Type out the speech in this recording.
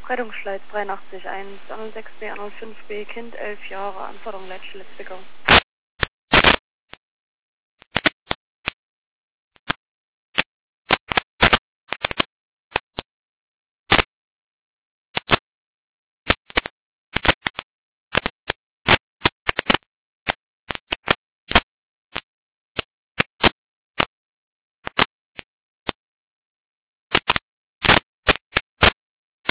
Rettungsschleit 83 1, 6B, 5B, Kind 11 Jahre, Anforderung Let's Go.